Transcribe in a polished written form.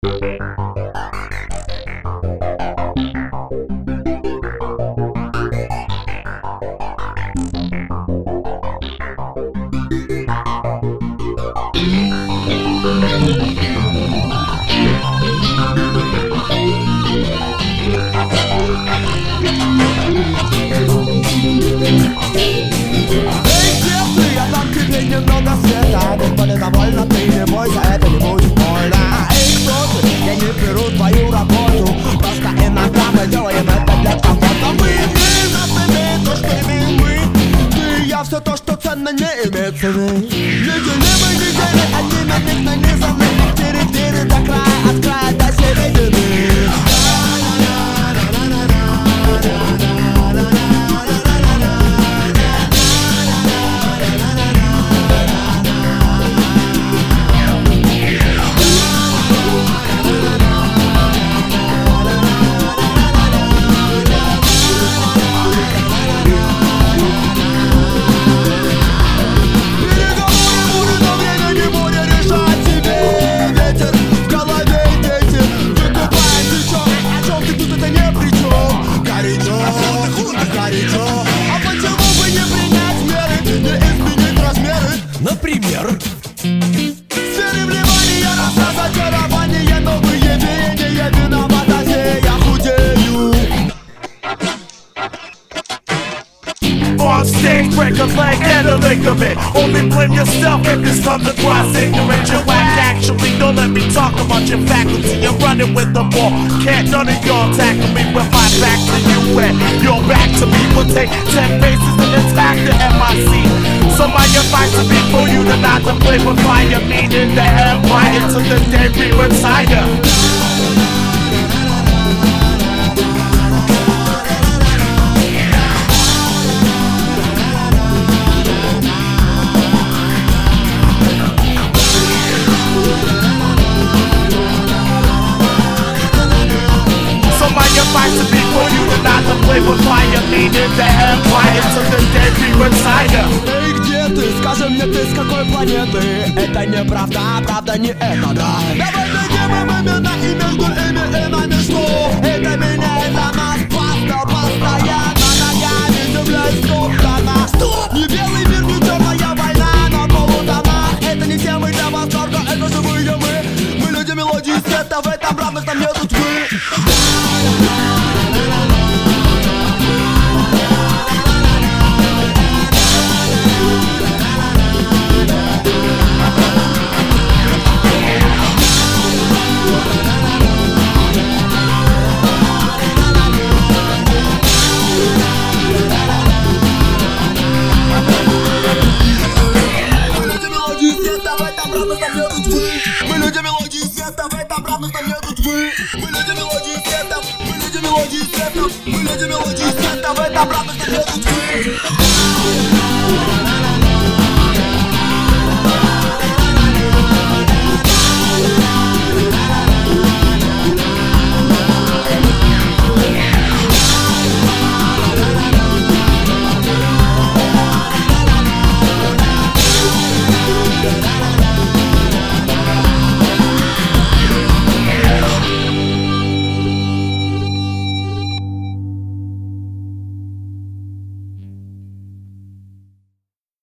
Немного света, без боли довольно, ты не бойся, это не будет больно. Эй, кто ты? Я не беру твою работу, просто иногда мы делаем это для комфорта. Мы имеем, нас имеет то, что имеем мы. Ты и я все то, что ценно, не имеет цены. Неделимы недели, они на них нанизаны. Тири-тири до края, от края до середины. Например, сфере внимания, раз очарование, новые веяния, виновата я худею. on stage, break a leg and a ligament. Only blame yourself if this comes across ignorant. You act actually, don't let me talk about your faculty. You're running with the ball, can't none of y'all tackle me with my back to you and your back to me. We'll take 10 paces and attack the MIC. So my advice would be for you to not to play with fire, meaning the empire to the day we retire. Advice to be for you to not to play with fire, meaning the empire to the day we retire. Эй, где ты? Скажи мне, ты с какой планеты? Это неправда, правда не это, да. Давай найдем им имена и между ими и нами что? Это меняет на нас постоянно ногами земля истоптана. Стоп! Не белый мир, не черная война на полутонах. Это не темы для восторга, это живые мы. Мы люди мелодии света, в этом равных нам нету тьмы. Мы люди мелодии света, в этом равных нам нету тьмы. Мы люди мелодии света, мы люди мелодии света, мы люди мелодии света, в этом равных нам нету тьмы.